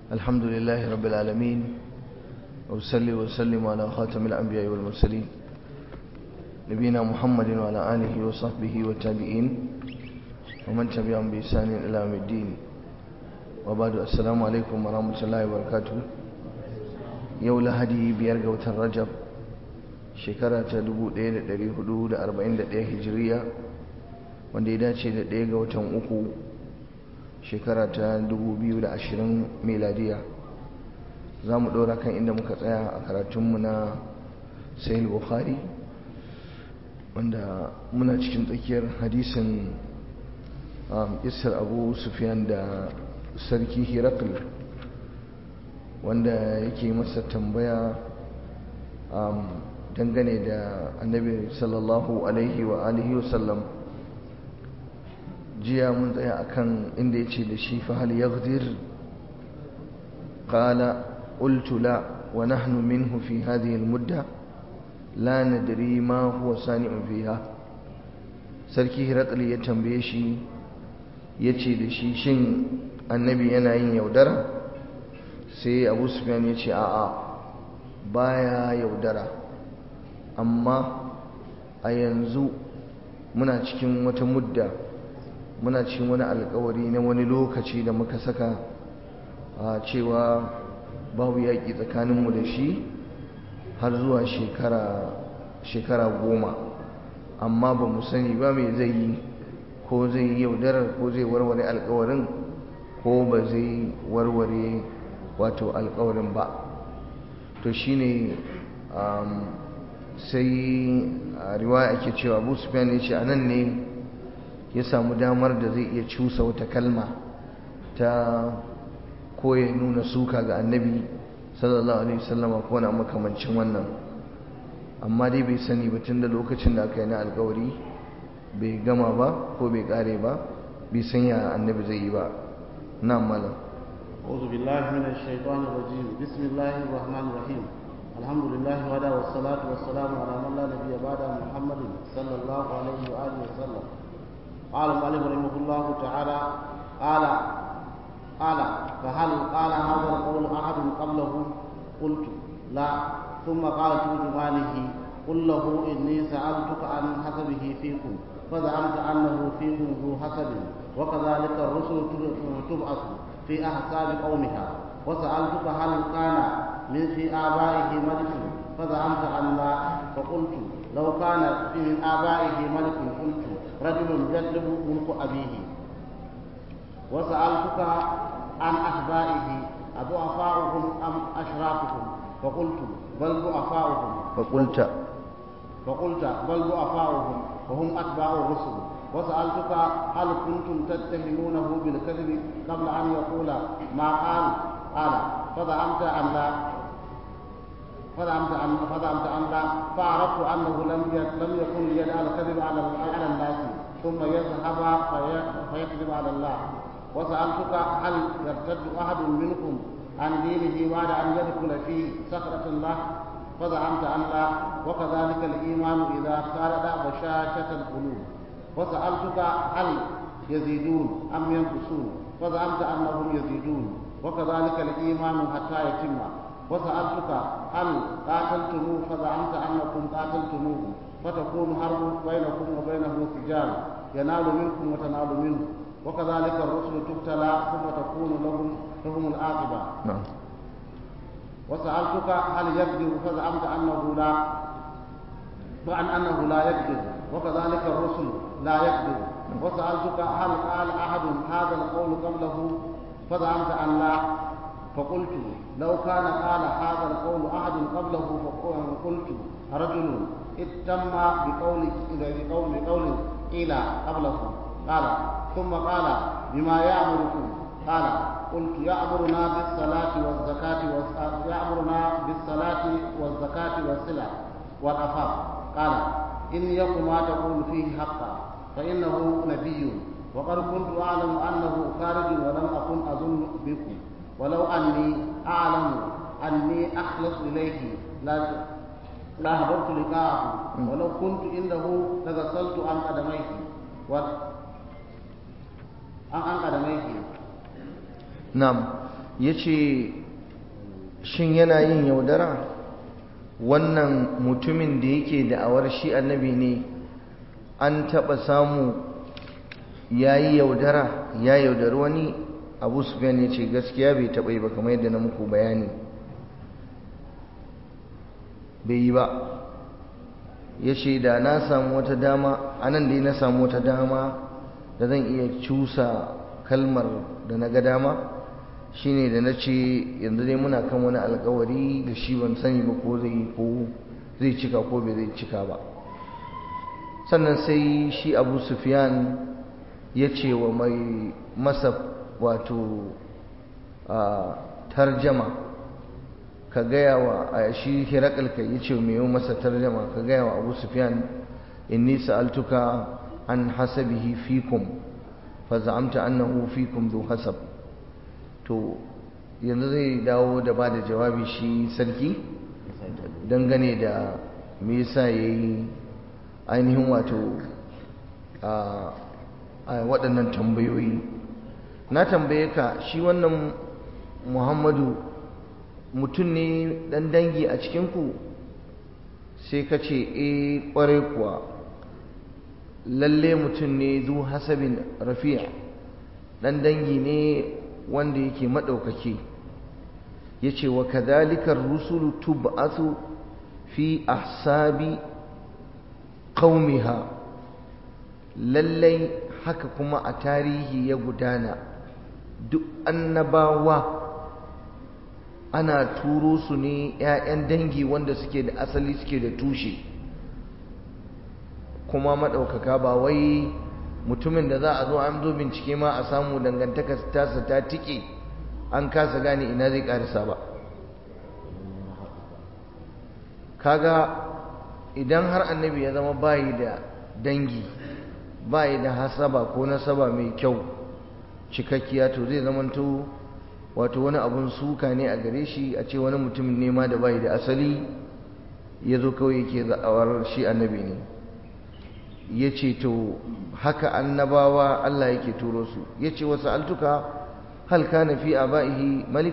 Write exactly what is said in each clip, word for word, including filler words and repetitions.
الحمد لله رب العالمين وصلي وسلم على خاتم الأنبياء والمرسلين نبينا محمد وعلى آله وصحبه والتابعين ومن تبعهم بإحسان إلى يوم الدين وبعد السلام عليكم ورحمة الله وبركاته يوم لهدي بيرجع الرجب shekara ta dubu ɗaya da ɗari hudu da arba'in da ɗaya hijiriya wanda ya dace da ɗaya ga watan uku shekara ta dubu biyu da ashirin miladiya za mu ɗora kan inda muka tsaya a karatunmu na sahih bukhari wanda muna cikin tsakiyar hadisin isar abu sufyan da sarki hirakul wanda yake masa tambaya dangane da annabi sallallahu alaihi wa alihi wasallam jiya mun tsaya akan inda yace da shi fa hal yaghdir qala qultu la wa nahnu minhu fi hadhihi almudda la nadri ma huwa sani'un fiha sarki hirakli ya tambaye shi yace da shi shin annabi yana yin yaudara sai abu sufyan yace a'a baya yaudara amma a yanzu muna cikin wata mudda muna cikin wani alkawari na wani lokaci da muka saka a cewa babu yaƙi tsakaninmu da shi har zuwa shekara shekara goma amma ba mu sani ba me zai yi ko zai yi yaudarar ko zai warware alkawarin ko ba zai warware wato alkawarin ba to shine um, sai a riwaya ake cewa abu sufyan ya ce a nan ne ya samu damar da zai iya cusa wata kalma ta koya nuna suka ga annabi sallallahu alaihi wasallam ko na makamancin wannan amma dai bai sani ba tun da lokacin da aka yi na alkawari bai gama ba ko bai kare ba bai san ya annabi zai yi ba na malam أعوذ بالله من الشيطان الرجيم بسم الله الرحمن الرحيم الحمد لله وحده والصلاة والسلام على من لا نبي بعد محمد صلى الله عليه وآله وسلم قال المؤلف رحمه الله تعالى قال قال فهل قال هذا القول أحد قبله قلت لا ثم قال ترجمانه قل له إني سألتك عن حسبه فيكم فزعمت أنه فيكم ذو حسب وكذلك الرسل تبعث في أحساب قومها وسألتك هل كان من في آبائه ملك فزعمت أن لا فقلت لو كان في من آبائه ملك قلت رجل يجلب ملك أبيه وسألتك عن أحبائه أضعفاؤهم أم أشرافهم فقلت بل ضعفاؤهم فقلت فقلت بل ضعفاؤهم وهم أتباع الرسل وسألتك هل كنتم تتهمونه بالكذب قبل أن يقول ما قال قال فزعمت أن لا فزعمت أن فزعمت أن لا فعرفت أنه لم لم يكن يدع الكذب على على الناس ثم يذهب فيكذب على الله وسألتك هل يرتد أحد منكم عن دينه بعد أن يدخل في سخرة الله فزعمت أن لا وكذلك الإيمان إذا خالد بشاشة القلوب وسألتك هل يزيدون أم ينقصون فزعمت أنهم يزيدون وكذلك الإيمان حتى يتم وسألتك هل قاتلتموه فزعمت أنكم قاتلتموه فتكون حرب بينكم وبينه سجال ينال منكم وتنال منه وكذلك الرسل تبتلى ثم تكون لهم لهم العاقبة نعم وسألتك هل يكذب فزعمت أنه لا وأن أنه لا يكذب وكذلك الرسل لا يكذب وسألتك هل قال أحد هذا القول قبله فزعمت أن لا فقلت لو كان قال هذا القول أحد قبله فقلت رجل اتم بقول بقول بقول قيل قبله قال ثم قال بما يأمركم قال قلت يأمرنا بالصلاة والزكاة يأمرنا بالصلاة والزكاة والصلة والعفاف قال إن يكن ما تقول فيه حقا فإنه نبي وقد كنت أعلم أنه خارج ولم أكن أظن بكم ولو أني أعلم أني أخلص إليه لا لا حضرت لقاءه ولو كنت عنده لغسلت عن قدميه عن قدميه نعم ya ce shin yana yin yaudara wannan mutumin da yake da'awar shi annabi ne an taɓa samu ya yi yaudara ya yaudari wani? Abu Sufyan ya ce gaskiya bai taɓa yi ba, kamar yadda na muku bayani bai yi ba. Ya ce da na samu wata dama, anan dai na samu wata dama da zan iya cusa kalmar da na ga dama, shine da na ce yanzu dai muna kan wani alkawari da shi ban sani ba ko zai ko zai cika ko bai zai cika ba. Sannan sai shi Abu Sufyan ya ce wa mai masa wato tarjama, ka gaya wa a shi Hirakal kai ya ce mai yi masa tarjama, ka gaya wa Abu Sufyan inni sa'altuka an hasabihi fikum fa za'amta annahu fikum dhu hasab. To yanzu zai dawo da ba da jawabi shi sarki dangane da me yasa yayi ainihin wato a waɗannan tambayoyi. Na tambaye ka, shi wannan Muhammadu mutum ne ɗan dangi a cikinku? Sai ka ce eh ƙwarai kuwa, lalle mutum ne zu hasabin rafi'a, ɗan dangi ne wanda yake maɗaukaki. Ya ce wa kadhalikar rusulu tub'athu fi ahsabi qaumiha, lallai haka kuma a tarihi ya gudana, duk annabawa ana turo su ne ‘ya'yan dangi wanda suke da asali suke da tushe kuma maɗaukaka, ba wai mutumin da za a zo an zo bincike ma a samu dangantaka tasa ta tike an kasa gane ina zai karisa ba. Kaga idan har annabi ya zama bayi da dangi, bayi da hasaba ko nasaba mai kyau cikakkiya, to zai zamanto wato wani abun suka ne a gare shi a ce wani mutumin nema da bayi da asali ya zo kawai yake za'awar shi annabi ne. Ya ce to haka annabawa Allah yake turo su. Ya ce wasu altuka hal kana fi aba'ihi malik,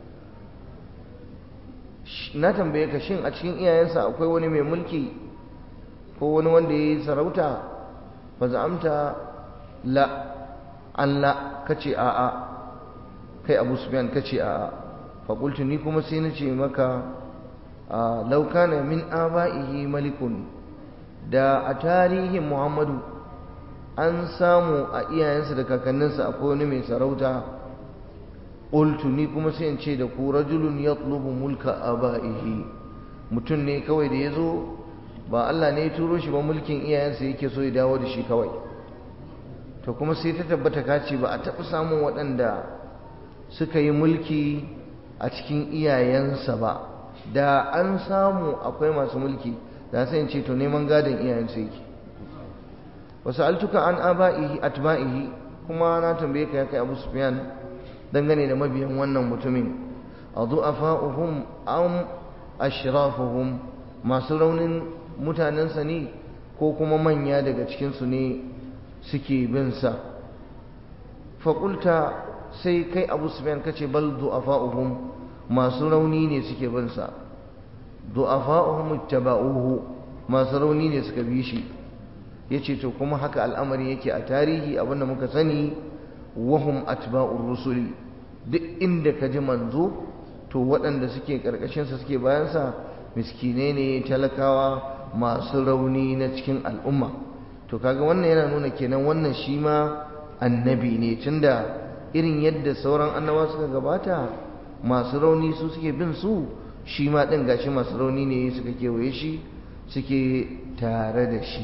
na tambaye ka shin a cikin iyayensa akwai wani mai mulki ko wani wanda ya yi sarauta? ba za'amta la, an la, kace a'a, kai Abu Sufyan kace a'a. faƙultu ni kuma sai na ce maka law kana min aba'ihi malikun, da a tarihin Muhammadu an samu a iyayensa da kakanninsa akwai wani mai sarauta, qultu ni kuma sai in ce da ku rajulun yatlubu mulka aba'ihi, mutum ne kawai da yazo ba Allah ne ya turo shi ba, mulkin iyayensa yake so ya dawo da shi kawai. to kuma sai ta tabbata kace ba a taɓa samun waɗanda suka yi mulki a cikin iyayensa ba. Da an samu akwai masu mulki da sai in ce to neman gadon iyayensa yake. wasu altuka an aba'ihi atba'ihi, kuma na tambaye ka ya kai Abu Sufyan dangane da mabiyan wannan mutumin, adu'afa'uhum am ashrafuhum, masu raunin mutanensa ne ko kuma manya daga cikinsu ne suke bin sa? faƙulta sai kai Abu Sufyan kace bal du'afa'uhum, masu rauni ne suke bin sa. du'afa'uhum ittaba'uhu, masu rauni ne suka bi shi. yace to kuma haka al'amari yake a tarihi, abinda muka sani, wahum atba'ur rusuli, duk inda ka ji manzo to waɗanda suke ƙarƙashinsa suke bayansa miskine ne, talakawa, masu rauni na cikin al'umma. to kaga wannan yana nuna kenan wannan shi ma annabi ne, tunda irin yadda sauran annabawa suka gabata masu rauni su suke bin su, shi ma ɗin gashi masu rauni ne suka kewaye shi, suke tare da shi.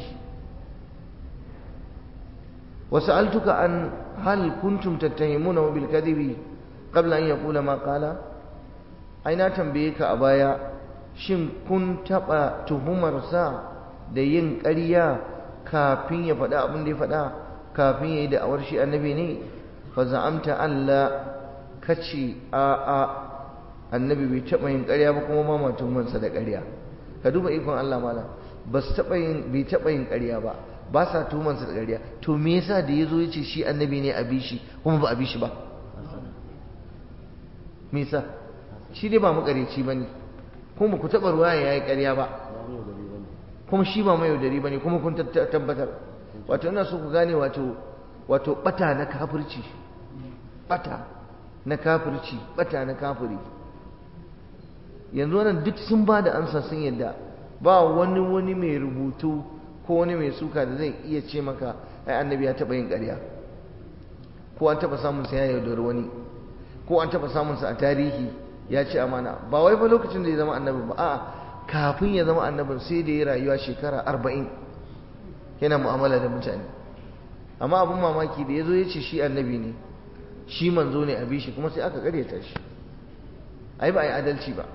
وسألتك عن هل كنتم تتهمونه بالكذب قبل أن يقول ما قال؟ أين تنبيك أبايا shin kun taɓa tuhumarsa da yin ƙarya kafin ya faɗa abin da ya faɗa, kafin ya yi da'awar shi annabi ne? fa za'amta Allah, kace a a annabi bai taɓa yin ƙarya ba, kuma ma ma tuhumarsa da ƙarya. ka duba ikon Allah malam, ba su taɓa yin bai taɓa yin ƙarya ba, ba sa tuhumarsa da ƙarya. to me yasa da yazo yace shi annabi ne a bi shi kuma ba a bi shi ba? me yasa shi dai ba makareci bane kuma ku taba ruwa yayi ƙarya ba kuma shi ba mai yaudari bane kuma kun tabbatar wato ina so ku gane wato wato bata na kafirci bata na kafirci bata na kafiri yanzu wannan duk sun ba da amsa sun yadda ba wani wani mai rubutu ko wani mai suka da zai iya ce maka ai annabi ya taba yin ƙarya ko an taba samun sa ya yaudari wani ko an taba samun sa a tarihi ya ce amana ba wai fa lokacin da ya zama annabi ba a'a kafin ya zama annabin sai da ya rayuwa shekara arba'in yana mu'amala da mutane amma abin mamaki da ya zo ya ce shi annabi ne shi manzo ne a bishi kuma sai aka karyata shi ai ba a yi adalci ba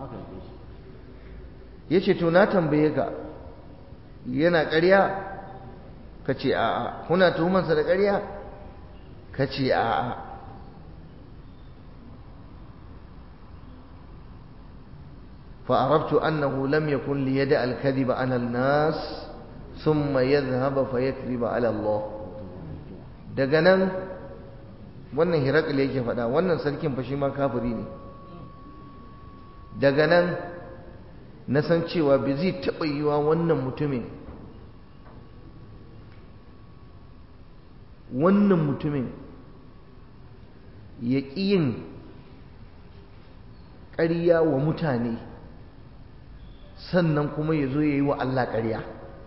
ya ce to na tambaye ka yana ƙarya ka ce a'a kuna tuhumansa da ƙarya ka ce a'a فعرفت أنه لم يكن ليدع الكذب على الناس ثم يذهب فيكذب على الله daga nan wannan hirakul yake faɗa wannan sarkin fa shi ma kafiri ne daga nan na san cewa bai zai taɓa yiwa wannan mutumin wannan mutumin ya ƙi yin ƙarya wa mutane sannan kuma ya zo ya yi wa Allah ƙarya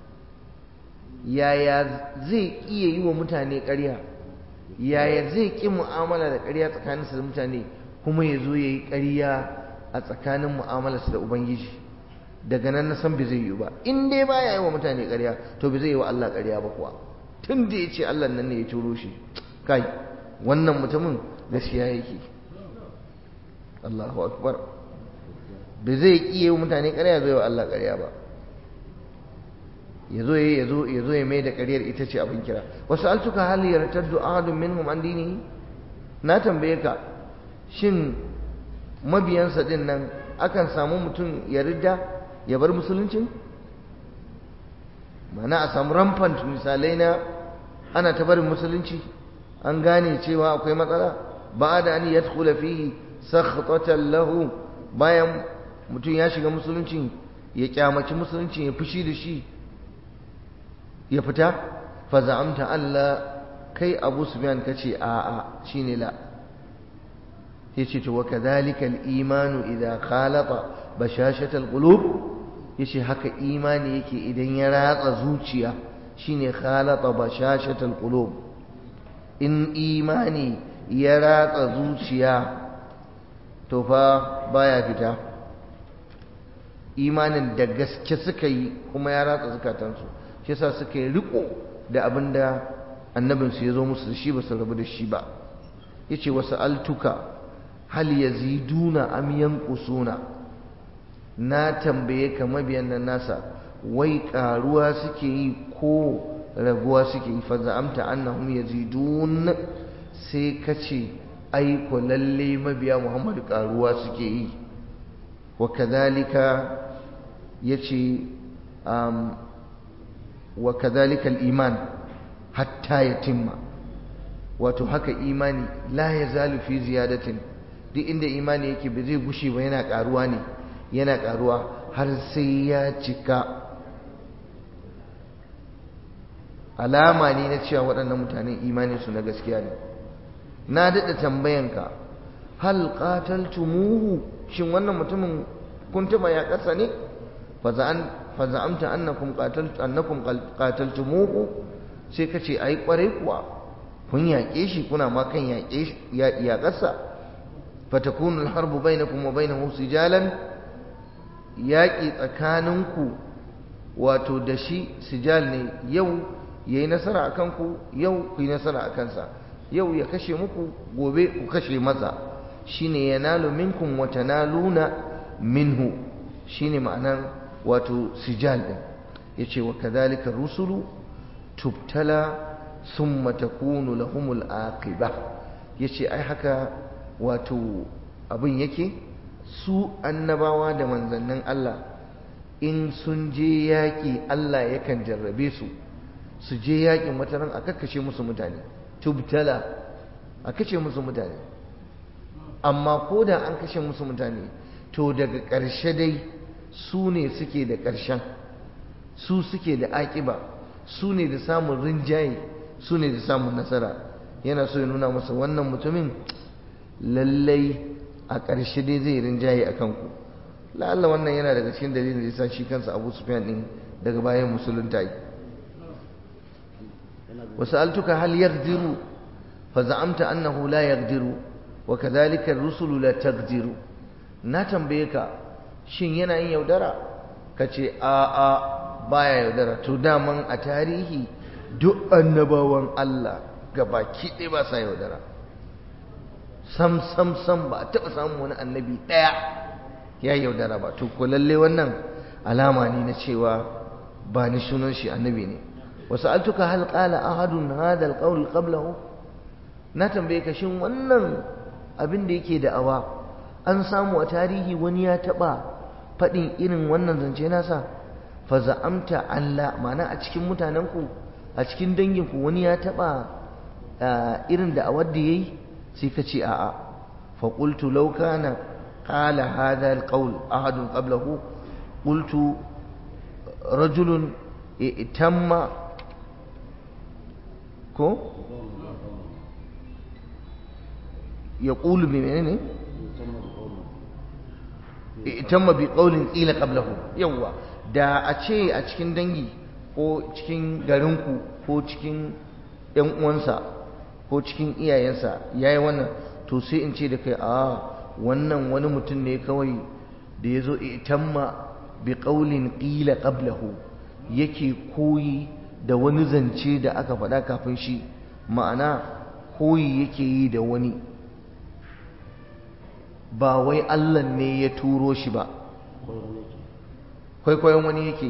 yaya zai iya yi wa mutane ƙarya yaya zai ƙi mu'amala da ƙarya tsakaninsa da mutane kuma ya zo ya yi ƙarya a tsakanin mu'amalarsa da Ubangiji daga nan na san bai zai yi ba in dai baya yi wa mutane ƙarya to bai zai yi wa Allah ƙarya ba kuwa tun da ya ce Allah nan ne ya turo shi kai wannan mutumin gaskiya yake Allahu akbar bai zai iya yi mutane ƙarya zai wa Allah ƙarya ba ya zo ya zo ya zo ya mai da ƙaryar ita ce abin kira wasu altuka hali yartaddu ahadun minhum an dinihi na tambaye ka shin mabiyansa din nan akan samu mutum ya ridda ya bar musuluncin mana a samu rampant misalai na ana ta barin musulunci an gane cewa akwai matsala ba da an yadkhula fihi sakhtatan lahu bayan mutum ya shiga musulunci ya kyamaci musulunci ya fushi da shi ya fita fa za'amta Allah kai Abu Sufyan kace a a shine la yace to wakadhalika al-iman idha khalata bashashat al-qulub yace haka imani yake idan ya ratsa zuciya shine khalata bashashat al-qulub in imani ya ratsa zuciya to fa baya fita imanin da gaske suka yi kuma ya ratsa zukatansu shi yasa suka yi riko da abinda annabinsu ya zo musu da shi ba su rabu da shi ba yace wasu altuka hal yaziduna am yanqusuna na tambaye ka mabiyan nan nasa wai karuwa suke yi ko raguwa suke yi fa za'amta annahum yazidun sai kace ai ko lalle mabiya Muhammadu karuwa suke yi wa kadhalika yace um wa kadhalika al-iman hatta yatimma wato haka imani la yazalu fi ziyadatin duk inda imani yake ba zai gushe ba yana karuwa ne yana karuwa har sai ya cika alama ne na cewa waɗannan mutanen imani su na gaskiya ne na daɗa tambayanka hal qataltumuhu shin wannan mutumin kun taɓa ya ƙasa ne fa za'amta annakum qataltu annakum qataltumuhu sai kace ai kware kuwa kun yaƙe shi kuna ma kan yaƙe ya ƙasa fa takunu al-harbu bainakum wa bainahu sijalan yaƙi tsakaninku wato da shi sijal ne yau yayi nasara akan ku yau ku yi nasara akan sa yau ya kashe muku gobe ku kashe masa shine yanalu minkum wa tanaluna minhu shine ma'anar wato sijal din yace wa kadhalika rusulu tubtala thumma takunu lahumul aqibah yace ai haka wato abin yake su annabawa da manzannin Allah in sun je yaki Allah yakan jarrabe su su je yakin wataran a kakkashe musu mutane tubtala a kace musu mutane amma ko da an kashe musu mutane to daga ƙarshe dai su ne suke da ƙarshen, su suke da aƙiba, su ne da samun rinjaye, su ne da samun nasara. Yana so ya nuna masa wannan mutumin lallai a ƙarshe dai zai rinjaye a kanku. la'alla wannan yana daga cikin dalilin da yasa shi kansa Abu Sufyan din daga bayan musulunta yi. وسألتك هل يقدر فزعمت أنه لا يقدر وكذلك الرسل لا تقدر. na tambaye ka shin yana yin yaudara kace a a baya yaudara. To daman a tarihi duk annabawan Allah gabaki ɗaya ba sa yaudara, sam sam sam ba a taɓa samun wani annabi ɗaya ya yaudara ba. to ko lalle wannan alama ne na cewa ba ni sunan shi annabi ne. وسألتك هل قال أحد هذا القول قبله. na tambaye ka shin wannan abin da yake da'awa an samu a tarihi wani ya taba faɗin irin wannan zance nasa? fa za'amta alla, ma'ana a cikin mutanenku a cikin danginku wani ya taba irin da'awar da yayi? sai ka ce a'a. fa qultu law kana qala hadha alqawl ahad qablahu qultu rajulun itamma ko ya ƙulu bi menene itamma bi ƙaulin ƙila ƙablahu. yawwa da a ce a cikin dangi ko cikin garinku ko cikin ‘yan uwansa ko cikin iyayensa ya yi wannan, to sai in ce da kai a wannan wani mutum ne kawai da ya zo itamma bi ƙaulin ƙila ƙablahu, yake koyi da wani zance da aka faɗa kafin shi, ma'ana koyi yake yi da wani, ba wai Allah ne ya turo shi ba, kwaikwayon wani yake.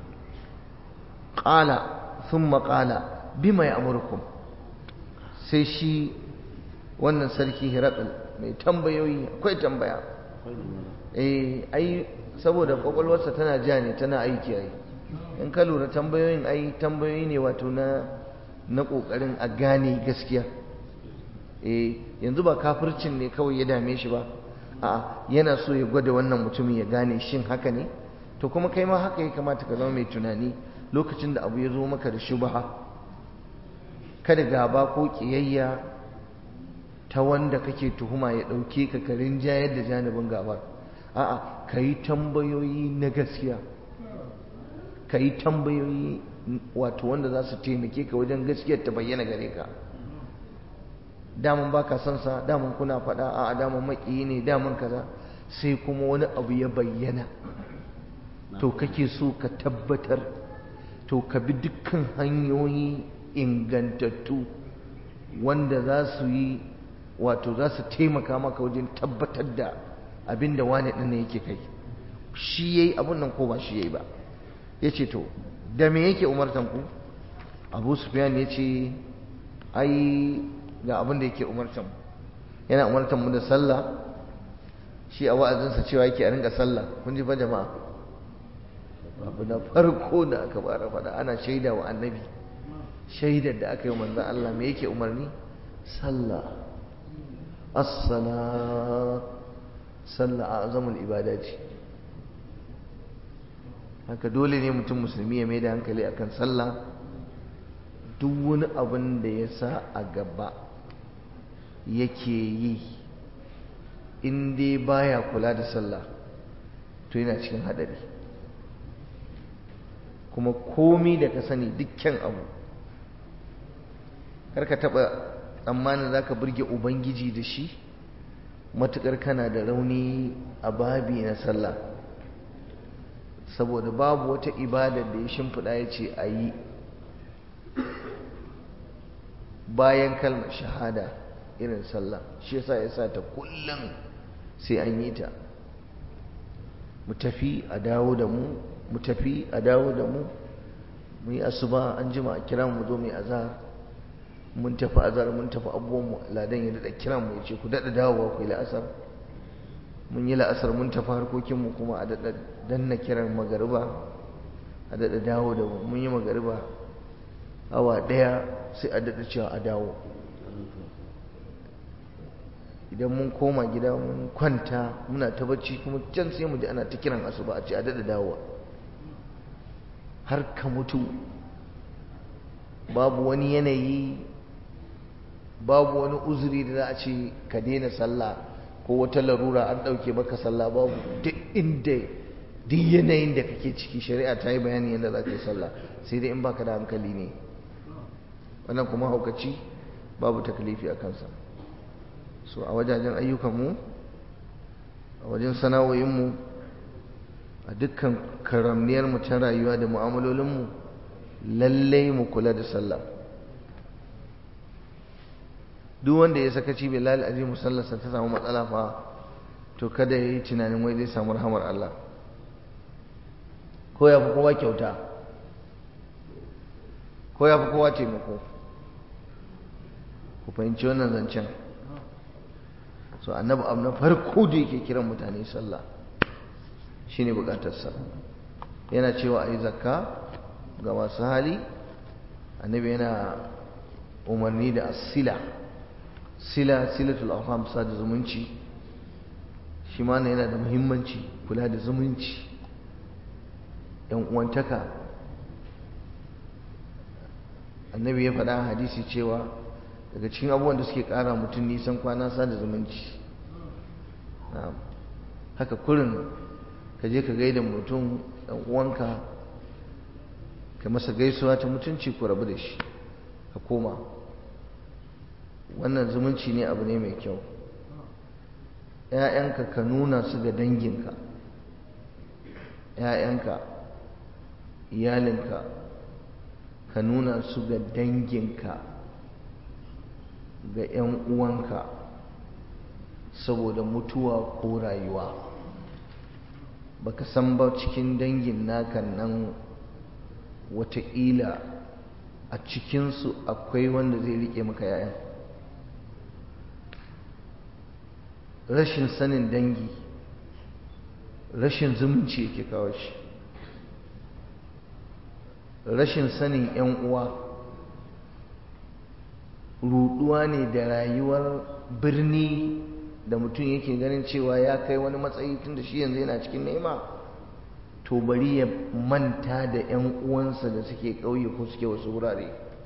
ƙala sun maƙala bima ya amurkum. sai shi wannan sarki Hirakal mai tambayoyi, akwai tambaya, eh ai saboda kwakwalwarsa tana ja ne, tana aiki ai. in ka lura tambayoyin ai tambayoyi ne wato na na kokarin a gane gaskiya. eh yanzu ba kafircin ne kawai ya dame shi ba, a'a yana so ya gwada wannan mutumin ya gane shin haka ne. to kuma kai ma haka ya kamata ka zama mai tunani lokacin da abu ya zo maka da shubha. kada gaba ko kiyayya ta wanda kake tuhuma ya dauke ka ka rinjayar da janibin gabar. a'a kai tambayoyi na gaskiya, ka yi tambayoyi wato wanda za su taimake ka wajen gaskiyar ta bayyana gare ka. daman ba ka son sa, daman kuna faɗa a daman maƙiyi ne, daman kaza, sai kuma wani abu ya bayyana to kake so ka tabbatar, to ka bi dukkan hanyoyi ingantattu wanda za su yi wato za su taimaka maka wajen tabbatar da abin da wani ɗin yake kai, shi yayi abun nan ko ba shi yayi ba. ya ce to da me yake umartan ku? Abu Sufyan ya ce ai ga abin da yake umartan mu, yana umartan mu da sallah. shi a wa'azinsa cewa yake a rinka sallah. kun ji fa jama'a, abu na farko da aka bara faɗa ana shaida wa annabi, shaidar da aka yi wa manzon Allah me yake umarni? sallah. as-salat, sallah azamul ibadati. haka dole ne mutum musulmi ya mai da hankali akan sallah. duk wani abin da ya sa a gaba yake yi in dai baya kula da sallah to yana cikin hadari. kuma komi da ka sani dukkan abu karka taba tsammanin zaka burge ubangiji da shi matukar kana da rauni a babi na sallah. saboda babu wata ibada da ya shimfiɗa ya ce a yi bayan kalmar shahada irin sallah. shi yasa ya sa ta kullum sai an yi ta. mu tafi a dawo da mu mu tafi a dawo da mu mu yi asuba an jima a kira mu zo mu yi azhar. mun tafi azhar mun tafi abubuwan mu ladan ya daɗa kira mu ya ce ku daɗa dawowa ku yi la'asar. mun yi la'asar mun tafi harkokinmu kuma a daɗa danna kiran magariba a daɗa dawo da mu. mun yi magariba awa ɗaya sai a daɗa cewa a dawo. idan mun koma gida mun kwanta muna ta bacci kuma can sai mu ji ana ta kiran asuba a ce a dada dawowa har ka mutu babu wani yanayi babu wani uzuri da za a ce ka daina sallah ko wata larura an ɗauke maka sallah babu duk inda duk yanayin da kake ciki shari'a ta yi bayani yadda za ka yi sallah sai dai in baka da hankali ne wannan kuma haukaci babu takalifi a kansa so a wajajen ayyukanmu a wajen sana'o'inmu a dukkan karamniyarmu ta rayuwa da mu'amalolinmu lallai mu kula da sallah duk wanda ya sakaci bilal azimu sallarsa ta samu matsala fa to kada ya yi tunanin wai zai samu rahamar Allah ko ya fi kowa kyauta ko ya fi kowa taimako ku fahimci wannan zancen so annabi abu na farko da yake kiran mutane sallah shine bukatarsa yana cewa a yi zakka ga masu hali annabi yana umarni da asila sila silatul arham sada zumunci shi ma yana da muhimmanci kula da zumunci yan uwantaka annabi ya faɗa hadisi cewa daga cikin abubuwan da suke ƙara mutum nisan kwana sada zumunci haka kurin ka je ka gaida mutum ɗan uwanka ka masa gaisuwa ta mutunci ku rabu da shi ka koma wannan zumunci ne abu ne mai kyau ‘ya'yanka ka nuna su ga danginka ‘ya'yanka iyalinka ka nuna su ga danginka ga ‘yan uwanka saboda mutuwa ko rayuwa baka san ba cikin dangin naka nan wataƙila a cikinsu akwai wanda zai riƙe maka ‘ya'yan rashin sanin dangi rashin zumunci yake kawo shi rashin sanin ‘yan uwa ruɗuwa ne da rayuwar birni da mutum yake ganin cewa ya kai wani matsayi tun da shi yanzu yana cikin nema to bari ya manta da ‘yan uwansa da suke ƙauye ko suke wasu wurare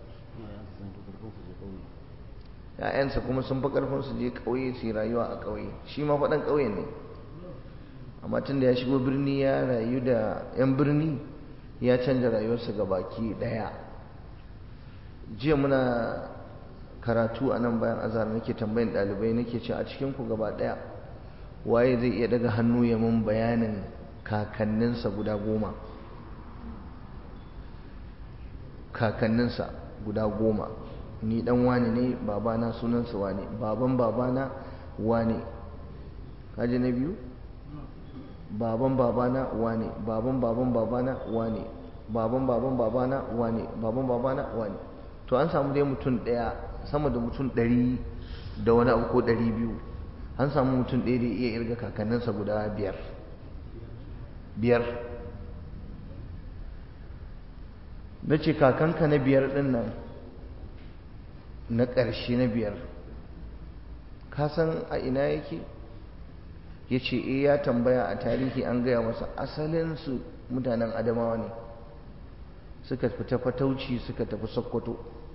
‘ya'yansa kuma sun fi ƙarfin su je ƙauye su yi rayuwa a ƙauye shi ma faɗan ƙauye ne amma tun da ya shigo birni ya rayu da ‘yan birni ya canja rayuwarsa ga baki ɗaya jiya muna karatu a nan bayan azhar nake tambayin ɗalibai nake ce a cikinku gaba ɗaya waye zai iya daga hannu ya mun bayanin kakanninsa guda goma kakanninsa guda goma ni dan wani ne babana sunansa wani baban babana wani kaji na biyu baban babana wani baban baban babana wani baban baban babana wani baban babana wani to an samu dai mutum daya sama da mutum ɗari da wani abu ko ɗari biyu an samu mutum ɗaya da iya irga kakanninsa guda biyar biyar na ce kakanka na biyar ɗin nan na ƙarshe na biyar ka san a ina yake ya ce e ya tambaya a tarihi an gaya masa asalinsu mutanen adamawa ne suka fita fatauci suka tafi sokoto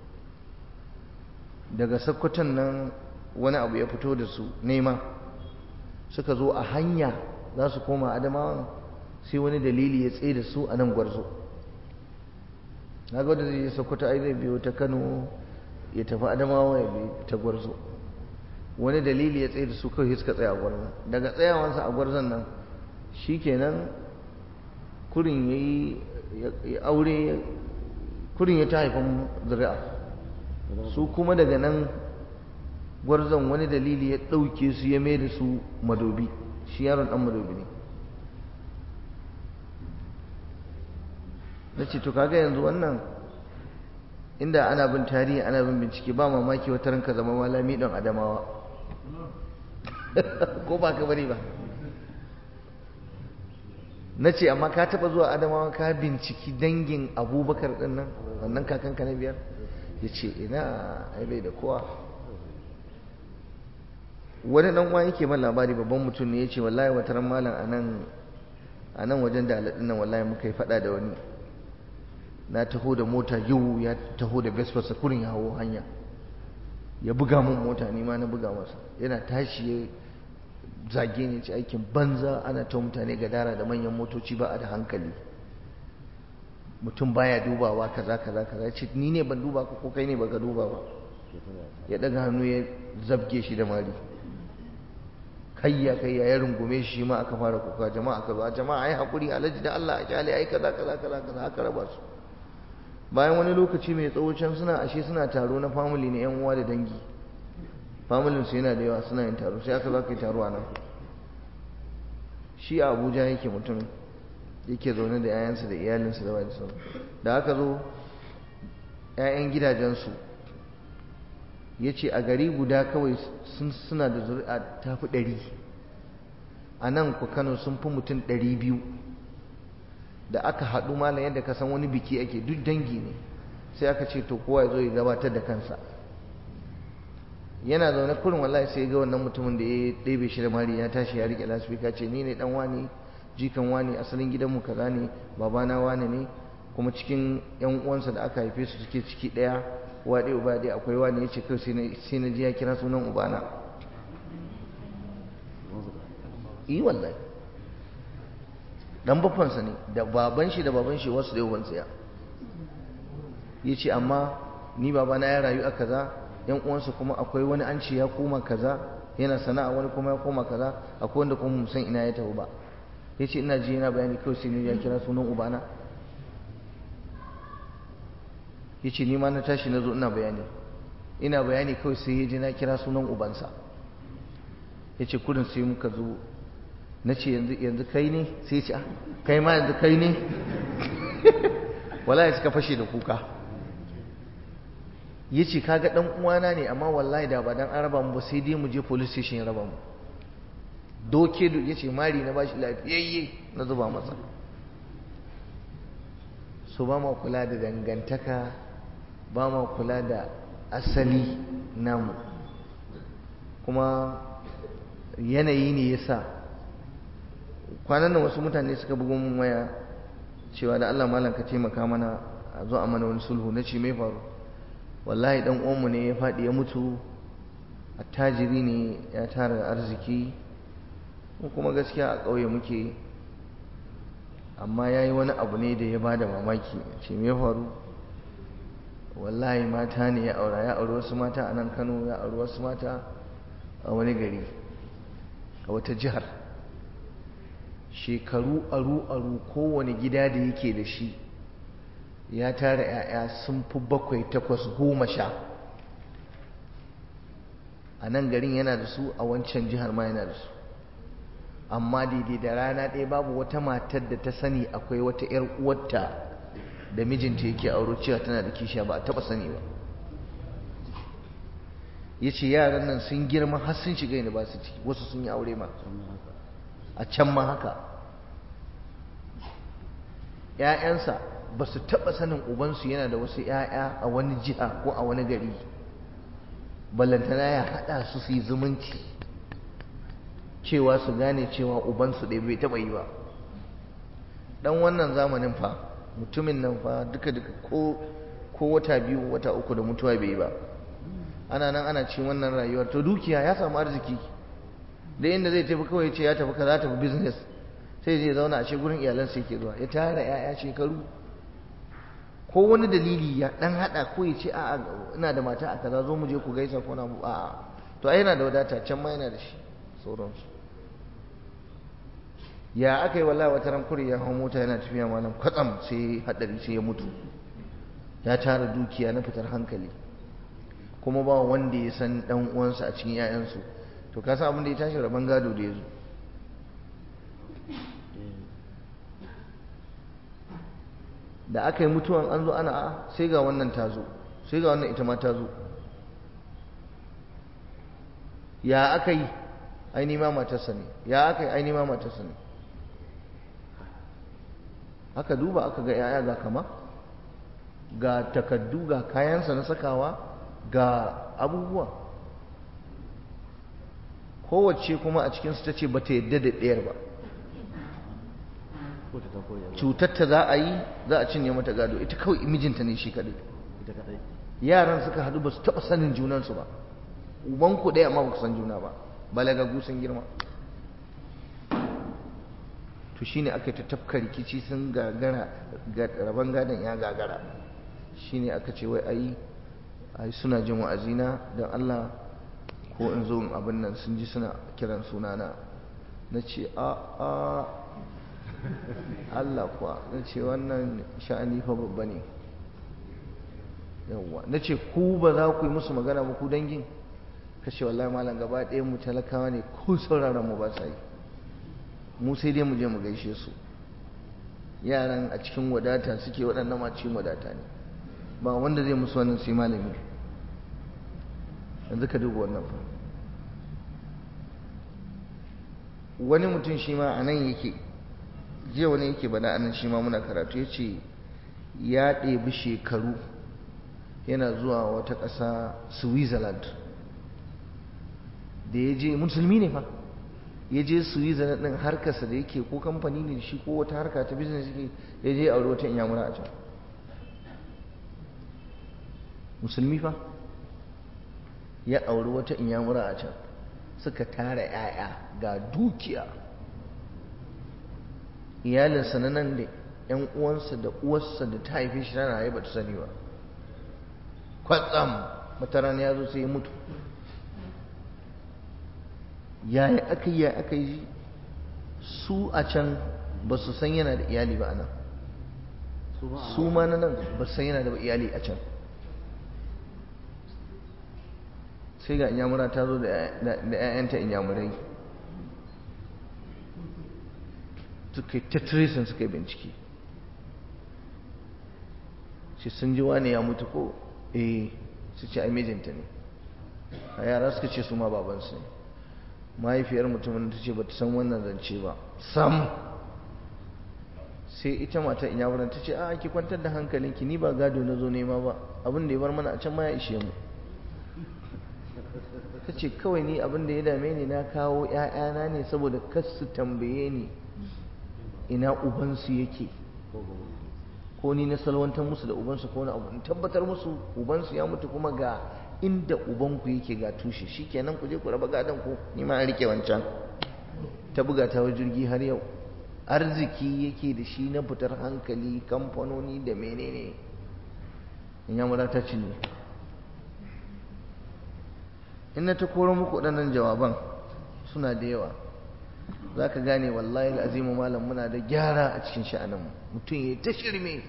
daga sokoton nan wani abu ya fito da su nema suka zo a hanya za su koma adamawan sai wani dalili ya tsaye da su a nan gwarzo na ga wanda zai je sokoto ai zai biyo ta kano ya tafi adamawa ya bi ta gwarzo wani dalili ya tsaye da su kawai suka tsaya a gwarzon daga tsayawansa a gwarzon nan shikenan kurin ya yi aure kurin ya ta haifan zuri'a su kuma daga nan gwarzon wani dalili ya ɗauke su ya mai da su madobi shi yaron ɗan madobi ne na ce to kaga yanzu wannan inda ana bin tarihi ana bin bincike ba mamaki wata ranka zama malami ɗan adamawa ko ba ka bari ba na ce amma ka taɓa zuwa adamawa ka binciki dangin abubakar ɗin nan wannan kakanka na biyar ya ce ina ai bai da kowa wani dan uwa yake ban labari babban mutum ne yace wallahi wata ran malam anan anan wajen da aladin nan wallahi muka yi fada da wani na taho da mota yau ya taho da Vespa sakurin ya hawo hanya ya buga mun mota ni ma na buga masa yana tashi ya zage ni ci aikin banza ana ta mutane gadara da manyan motoci ba a da hankali mutum baya dubawa kaza kaza kaza ce ni ne ban duba ko kai ne baka duba ba ya daga hannu ya zabge shi da mari kayya kayya ya rungume shi ma aka fara kuka jama'a aka zo jama'a ai hakuri alaji da Allah a kyale ai kaza kaza kaza kaza aka raba su bayan wani lokaci mai tsawo can suna ashe suna taro na family ne yan uwa da dangi familin su yana da yawa suna yin taro sai aka zo kai taro a nan shi a Abuja yake mutum yake zaune da yayansa da iyalinsa da wani sauran da aka zo yayan gidajensu ya ce a gari guda kawai suna da zuri'a ta fi ɗari a nan ku Kano sun fi mutum ɗari biyu da aka haɗu malam yadda ka san wani biki ake duk dangi ne sai aka ce to kowa ya zo ya gabatar da kansa yana zaune kurin wallahi sai ga wannan mutumin da ya ɗebe shi da mari ya tashi ya riƙe lasfika ce ni ne ɗan wani jikan wani asalin gidanmu kaza ne babana wani ne kuma cikin yan uwansa da aka haife su suke ciki ɗaya uwa ɗaya uba ɗaya akwai wani ya ce kai sai na ji ya kira sunan ubana yi wallahi dan bafansa ne da baban shi da baban shi wasu da ubansa ya ya ce amma ni babana ya rayu a kaza yan uwansa kuma akwai wani an ce ya koma kaza yana sana'a wani kuma ya koma kaza akwai wanda kuma mu san ina ya tafi ba ya ce ina ji yana bayani kawai sai ne ya kira sunan ubana ya ce ni ma na tashi na zo ina bayani ina bayani kawai sai ya ji na kira sunan ubansa ya ce kudin sai muka zo na ce yanzu kai ne sai ya ce kai ma yanzu kai ne wallahi suka fashe da kuka ya ce kaga dan uwana ne amma wallahi da ba dan an raba mu ba sai dai mu je police station ya raba mu doke ya ce mari na bashi lafiyayye na zuba masa so ba ma kula da dangantaka ba ma kula da asali namu kuma yanayi ne yasa kwanan nan wasu mutane suka bugo mun waya cewa da Allah malam ka taimaka mana a zo a mana wani sulhu na ce mai faru wallahi dan uwanmu ne ya faɗi ya mutu attajiri ne ya tara arziki kuma gaskiya a ƙauye muke amma ya yi wani abu ne da ya ba da mamaki ce me faru wallahi mata ne ya aura ya auri wasu mata a nan Kano ya auri wasu mata a wani gari a wata jihar shekaru aru aru kowane gida da yake da shi ya tara 'ya'ya sun fi bakwai takwas goma sha a nan garin yana da su a wancan jihar ma yana da su amma daidai da rana ɗaya babu wata matar da ta sani akwai wata 'yar uwarta da mijinta yake auro cewa tana da kishiya ba a taɓa sani ba ya ce yaran nan sun girma har sun shiga university wasu sun yi aure ma a can ma haka 'ya'yansa ba su taɓa sanin ubansu yana da wasu 'ya'ya a wani jiha ko a wani gari ballantana ya haɗa su su yi zumunci cewa su gane cewa ubansu ɗaya bai taɓa yi ba ɗan wannan zamanin fa mutumin nan fa duka duka ko ko wata biyu wata uku da mutuwa bai yi ba ana nan ana cin wannan rayuwar to dukiya ya samu arziki da inda zai tafi kawai ce ya tafi kaza tafi business sai zai zauna a ce gurin iyalansa yake zuwa ya tara 'ya'ya shekaru ko wani dalili ya dan hada ko ya ce a'a ina da mata a kaza zo mu je ku gaisa ko na a'a to ai yana da wadata can ma yana da shi sauransu ya aka yi wallahi wata ran kuri ya hau mota yana tafiya malam kwatsam sai hadari sai ya mutu ya tara dukiya na fitar hankali kuma ba wanda ya san dan uwansa a cikin 'ya'yansu to ka san abin da ya tashi rabon gado da ya zo da aka yi mutuwan an zo ana a sai ga wannan ta zo sai ga wannan ita ma ta zo ya aka yi aini ma matarsa ne ya aka yi aini ma matarsa ne aka duba aka ga 'ya'ya ga kama ga takaddu ga kayansa na sakawa ga abubuwa kowace kuma a cikinsu ta ce ba ta yadda da ɗayar ba, cutarta za a yi, za a cinye mata gado, ita kawai mijinta ne shi kaɗai. Yaran suka haɗu ba su taɓa sanin junansu ba, ubanku ɗaya amma ba ku san juna ba, balagagu sun girma. To shine aka yi ta tafka rikici, sun gagara, rabon gadon ya gagara. Shine aka ce wai ayi ai suna jin wa'azina don Allah ko in zo in abin nan, sun ji suna kiran sunana. Na ce a a Allah kuwa, na ce wannan sha'ani fa babba ne. Yawwa, na ce ku ba za ku yi musu magana ba ku dangin? Ka ce wallahi malam gaba ɗayan mu talakawa ne, ko sauraron mu ba sa yi, mu sai dai mu je mu gaishe su. Yaran a cikin wadata suke, waɗannan ma cikin wadata ne, ba wanda zai musu wannan sai malami. Yanzu ka duba wannan fa. Wani mutum shi ma a nan yake, jiya wani yake bana a nan shi ma muna karatu, ya ce ya ɗebi shekaru yana zuwa wata ƙasa Switzerland, da ya je, musulmi ne fa, ya je Switzerland ɗin harkarsa da yake, ko kamfani ne shi ko wata harka ta business yake, ya je aure wata inyamura a can, musulmi fa, ya auri wata inyamura a can, suka tara 'ya'ya ga dukiya. Iyalinsa na nan da 'yan uwansa da uwarsa da ta haife shi tana haifa ta sani ba, kwatsam wata rana ya zo sai ya mutu. Yaya aka yi ya aka yi su a can ba su san yana da iyali ba a nan, su ma na nan ba su san yana da iyali a can. Sai ga inyamura ta zo da 'ya'yanta inyamurai, suka yi ta tracing, suka yi bincike, shi sun ji wane ya mutu ko eh, su ce ai mijinta ne. A yara suka ce su ma babansu ne. Mahaifiyar mutumin ta ce ba ta san wannan zance ba sam. Sai ita mata inyamuran ta ce a ki kwantar da hankalinki, ni ba gado na zo nema ba, abin da ya bar mana a can ma ya ishe mu. Ta ce kawai ni abin da ya dame ni, na kawo 'ya'yana ne saboda kar su tambaye ni ina ubansu yake, ko ni na salwantar musu da ubansu ko na abu, in tabbatar musu ubansu ya mutu kuma ga inda ubanku yake ga tushe, shikenan ku je ku raba gadon ku, ni ma an rike wancan. Ta buga ta wajen jirgi har yau, arziki yake da shi na fitar hankali, kamfanoni da menene, in ya mura ta cinye. In na ta koro muku waɗannan jawaban suna da yawa, za ka gane wallahi al'azimu malam muna da gyara a cikin sha'aninmu. Mutum ya yi ta shirme,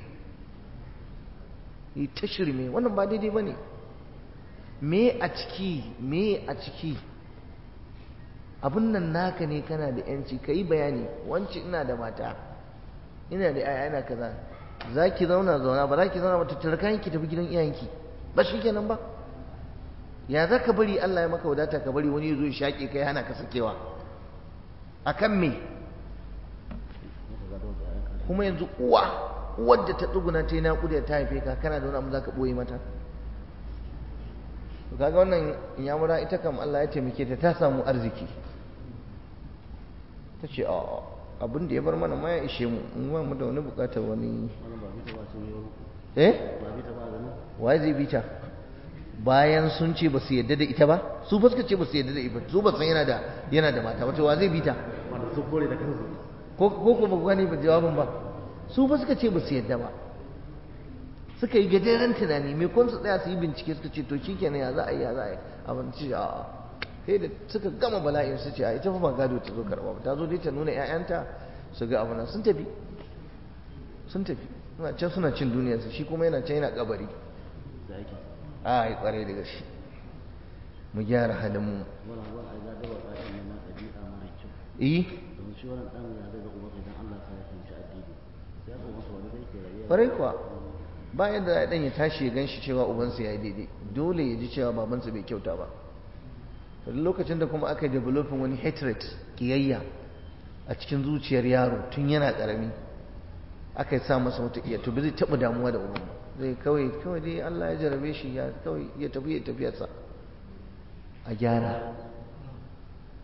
yi ta shirme, wannan ba daidai ba ne. Me a ciki, me a ciki, abin nan naka ne, kana da yanci ka yi bayani, wance ina da mata, ina da yaya, ina kaza, za ki zauna zauna, ba za ki zauna ba, tattara kayan ki tafi gidan iyayenki, ba shi kenan ba. Ya za ka bari Allah ya maka wadata ka bari wani ya zo ya shaƙe kai hana ka sakewa a kan me? Kuma yanzu uwa uwar da ta tsuguna ta yi naƙuda ta haife ka, kana da wani abu za ka ɓoye mata? To kaga wannan inyamura ita kam Allah ya taimake ta, ta samu arziki. Ta ce a abin da ya bar mana ma ya ishe mu, in ba mu da wani bukatar wani. Eh? Wa zai bi ta? Bayan sun ce ba su yadda da ita ba, su fa suka ce ba su yadda da ita, su ba san yana da yana da mata, wato wa zai bi ta? Ko ko ko ba gani ba jawabin ba, su fa suka ce ba su yadda ba, suka yi gajeren tunani, me kun su tsaya su yi bincike, suka ce to shikenan ya za a yi ya za a yi abin ci a sai da suka gama bala'in su ce a ita fa ba gado ta zo karɓa ba, ta zo dai ta nuna ƴaƴanta su ga abin, sun tafi sun tafi suna can suna cin duniyarsu, shi kuma yana can yana kabari. A yi kwarai da gaske, mu gyara halin mu. Eh kwarai kuwa, bayan da ɗan ya tashi ya gan shi cewa ubansa ya yi daidai, dole ya ji cewa babansa bai kyauta ba. Lokacin da kuma aka developing wani hatred, kiyayya a cikin zuciyar yaro tun yana ƙarami, aka yi sa masa wata iya, to bai zai taɓa damuwa da uban ba, zai kawai kawai dai Allah ya jarabe shi, ya kawai ya tafi ya tafiyarsa. A gyara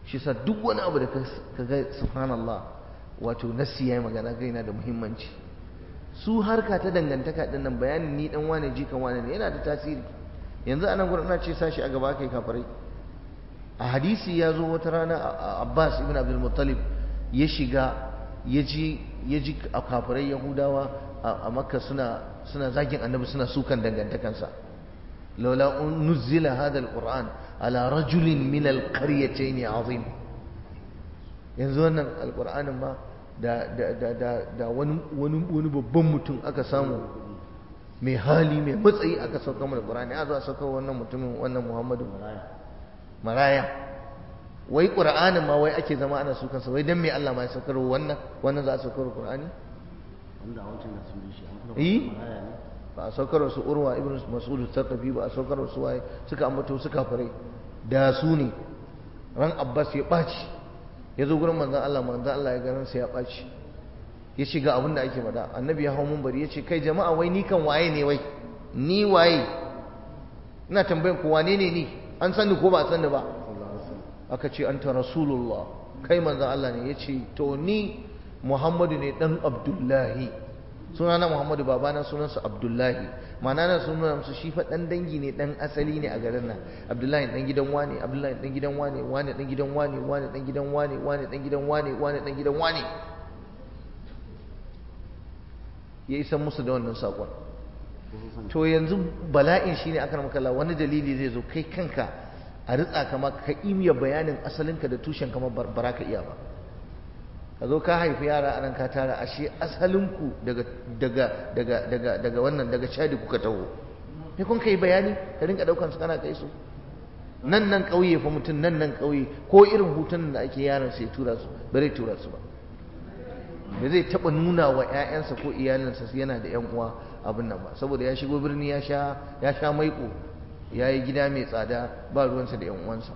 shi sa duk wani abu da ka ga subhanallah wato nasi yayi magana ga yana da muhimmanci. Su harka ta dangantaka din nan bayanin ni dan wane jikan wane ne yana da tasiri. Yanzu anan gurin ina ce sashi a gaba kai kafirai. A hadisi ya zo wata rana Abbas ibn Abdul Muttalib ya shiga ya ji ya ji a kafirai Yahudawa a Makka suna suna zagin Annabi suna sukan dangantakansa. laula nuzila hadha alquran ala rajulin min alqaryatayn azim. Yanzu wannan alqur'anin ma da da da da, da wani wani wani babban mutum aka samu mai hali mai matsayi aka sauka mana Qur'ani a zo a sauka wannan mutumin wannan Muhammadu maraya. Wai Qur'anin ma wai ake zama ana sukan sa wai dan me Allah ma ya saukar wannan wannan za a saukar Qur'ani wanda wancan da sun shi an eh maraya ne ba a saukar su Urwa ibn Mas'ud al-Thaqafi ba a saukar su waye suka ambato suka fare da su ne. Ran Abbas ya baci ya zo gurin manzon Allah manzon Allah ya ganin sa ya baci ya shiga abin da ake faɗa. Annabi ya hawo munbari ya ce kai jama'a wai ni kan waye ne wai ni waye ina tambayan ku wane ne ni an sani ko ba a sani ba aka ce anta rasulullah kai manzon Allah ne yace to ni Muhammadu ne dan Abdullahi sunana Muhammadu babana sunansa Abdullahi ma'ana na sunan su shi fa dan dangi ne dan asali ne a garin nan Abdullahi dan gidan wane Abdullahi dan gidan wane wane dan gidan wane wane dan gidan wane wane dan gidan wane wane dan gidan wane ya isa musu da wannan sakon. To yanzu bala'in shine akan makalla wani dalili zai zo kai kanka a ritsa kama ka imiya bayanin asalinka da tushen kama bara ka iya ba. Ka zo ka haifi yara anan ka tara ashe asalinku daga daga daga daga daga wannan daga Chad kuka taho. Me kun kai bayani ka rinka daukan su kana kai su. Nan nan kauye fa mutun nan nan kauye ko irin hutun da ake yaran sai tura su bare tura su ba. Da zai taba nuna wa ƴaƴansa ko iyalinsa yana da ƴan uwa abin nan ba saboda ya shigo birni ya sha ya sha maiko ya yi gida mai tsada ba ruwansa da ƴan uwansa.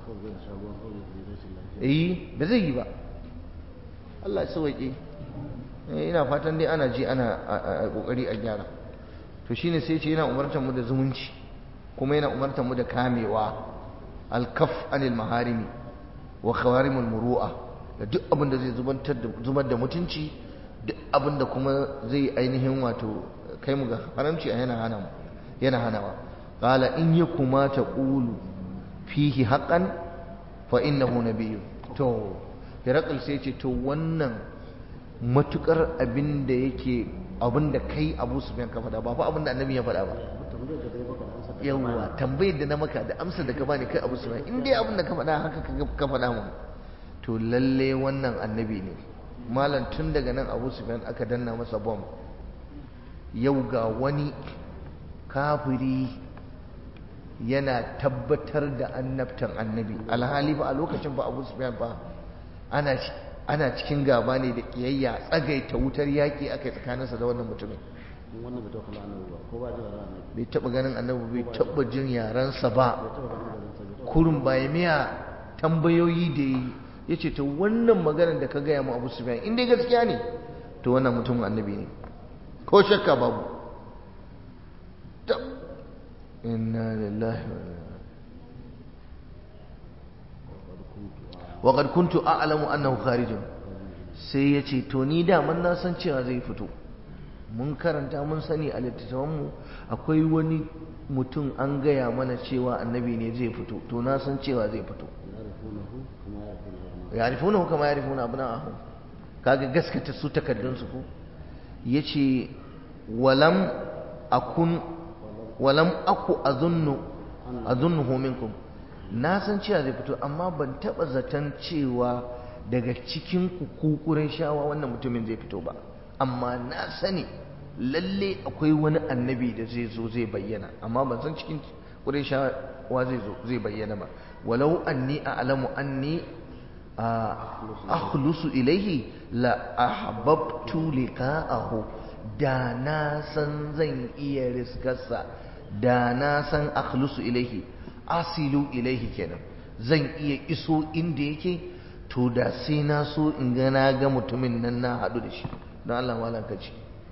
Eh ba zai yi ba. Allah ya sauke. Ina fatan dai ana ji ana kokari a gyara. To shine sai ce yana umartar mu da zumunci kuma yana umartar mu da kamewa al-kaf anil maharimi wa khawarimul muru'a da duk abin da zai zubantar da zubar da mutunci duk abin da kuma zai ainihin wato kai mu ga haramci a yana hana mu yana hanawa. Qala in yakuma taqulu fihi haqqan fa innahu nabiyyun. To Herakl sai ce to wannan matukar abin da yake abin da kai Abu Sufyan ka faɗa ba fa abin da annabi ya faɗa ba. Yawwa tambayar da na maka da amsar da ka bani kai Abu Sufyan in dai abin da ka faɗa haka ka faɗa mu to lalle wannan annabi ne. Malam tun daga nan Abu Sufyan aka danna masa bom. Yau ga wani kafiri yana tabbatar da annabtan annabi alhali ba a lokacin ba Abu Sufyan ba ana ana cikin gaba ne da kiyayya tsagaita wutar yaki akai tsakaninsa da wannan mutumin. wannan bai taɓa annabi ba ko ba jin annabi bai taɓa ganin annabi bai taɓa jin yaransa ba kurun bai miya tambayoyi da yi yace to wannan maganar da ka gaya mu Abu Sufyan in dai gaskiya ne to wannan mutumin annabi ne ko shakka babu. inna lillahi wa qad kuntu a'lamu annahu kharijun sai yace to ni da man na san cewa zai fito mun karanta mun sani a littattafanmu akwai wani mutum an gaya mana cewa annabi ne zai fito to na san cewa zai fito. ya'rifunahu kama ya'rifuna abna'ahum kaga gaskata su takaddun su ko yace walam akun walam aku azunnu azunnuhu minkum na san cewa zai fito amma ban taba zaton cewa daga cikin ku kukurin shawa wannan mutumin zai fito ba amma na sani lalle akwai wani annabi da zai zo zai bayyana amma ban san cikin kurin shawa zai zo zai bayyana ba walau anni a'lamu anni akhlusu ilayhi la ahbabtu liqa'ahu da na san zan iya riskarsa da na san akhlusu ilayhi asilu ilayhi kenan zan iya iso inda yake to da sai na so in ga na ga mutumin nan na hadu da shi don Allah malan kace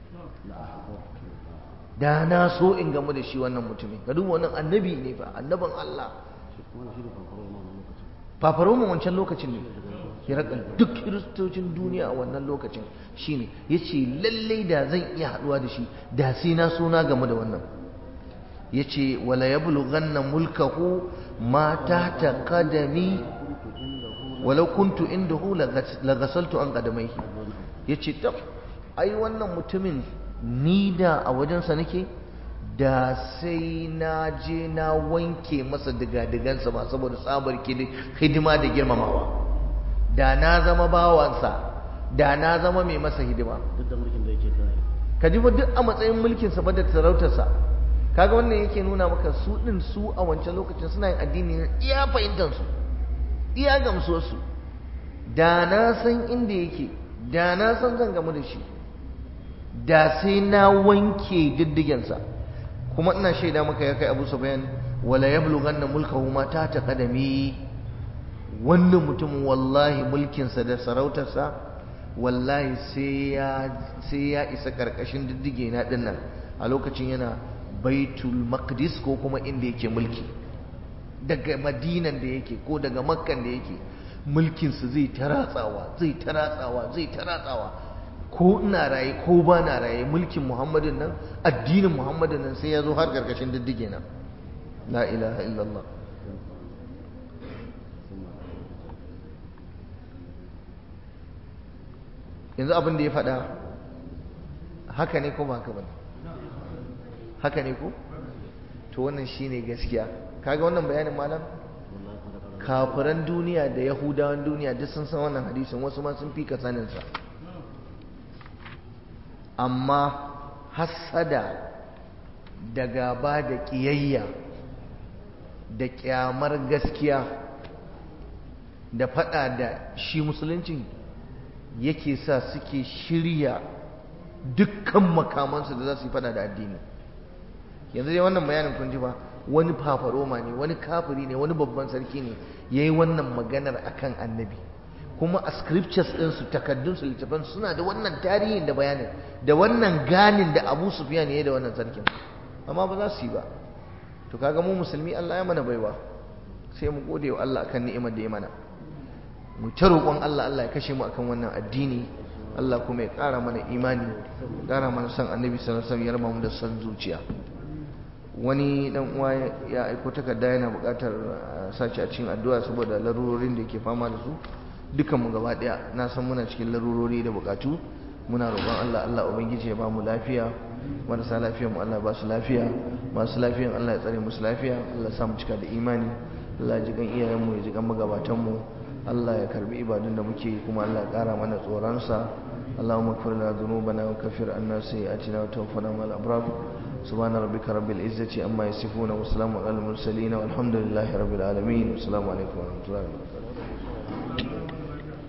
da na so in gamu da shi wannan mutumin ka duba wannan annabi ne fa annaban Allah fafaroman wancan lokacin ne hirakal duk kiristocin duniya a wannan lokacin shine yace lalle da zan iya haduwa da shi da sai na so na game da wannan yace wala yablughanna mulkahu ma tahta qadami walau kuntu indahu lagasaltu an qadamaihi yace tab ai wannan mutumin ni da a wajensa nake da sai na je na wanke masa digadigansa ba saboda tsabar hidima da girmamawa da na zama bawansa da na zama mai masa hidima duk da mulkin da yake kai ka ji ba duk a matsayin mulkinsa ba da sarautarsa kaga wannan yake nuna maka su din su a wancan lokacin suna yin addini iya fahimtar su iya gamsuwar su da na san inda yake da na san zan gamu da shi da sai na wanke diddigensa kuma ina shaida maka ya kai Abu Sufyan wala yablughanna mulkahu ma ta taqadami wannan mutumin wallahi mulkinsa da sarautarsa wallahi sai ya sai ya isa karkashin diddige na dinnan a lokacin yana Baitul Maqdis ko kuma inda yake mulki daga Madinan da yake ko daga Makkan da yake mulkinsa zai taratsawa zai taratsawa zai taratsawa ko ina raye ko ba na raye mulkin Muhammadin nan addinin Muhammadin nan sai ya zo har karkashin diddige na la ilaha illallah yanzu abin da ya faɗa haka ne ko ba haka bane haka ne ko to wannan shine gaskiya kaga wannan bayanin malam kafiran duniya da yahudawan duniya duk sun san wannan hadisin wasu ma sun fi ka sanin sa amma hasada da gaba da kiyayya da kyamar gaskiya da faɗa da shi musuluncin yake sa suke shirya dukkan makamansu da za su yi fada da addini yanzu dai wannan bayanin kun ji ba wani fafaroma ne wani kafiri ne wani babban sarki ne ya yi wannan maganar akan annabi kuma a scriptures ɗinsu takaddunsu littafan suna da wannan tarihin da bayanin da wannan ganin da Abu Sufyan ya yi da wannan sarkin amma ba za su yi ba to kaga mu musulmi Allah ya mana baiwa sai mu gode wa Allah akan ni'imar da ya mana mu ta roƙon Allah Allah ya kashe mu akan wannan addini Allah kuma ya ƙara mana imani ya ƙara mana son annabi sallallahu alaihi wasallam ya raba mu da son zuciya wani dan uwa ya aiko takarda yana buƙatar sace a cikin addu'a saboda larurorin da yake fama da su dukan mu gaba ɗaya na san muna cikin larurori da buƙatu muna roƙon Allah Allah ubangiji ya ba mu lafiya marasa lafiyar mu Allah ba su lafiya masu lafiyan Allah ya tsare musu lafiya Allah ya sa mu cika da imani Allah ya ji kan iyayen mu ya ji kan magabatan mu Allah ya karbi ibadun da muke kuma Allah ya ƙara mana tsoronsa Allahumma ighfir lana dhunubana wa kaffir anna sayyi'atina wa tawaffana ma'al abrar subhana rabbika rabbil izzati amma yasifun wa salamun alal mursalin walhamdulillahi rabbil alamin assalamu alaikum wa rahmatullahi wa barakatuh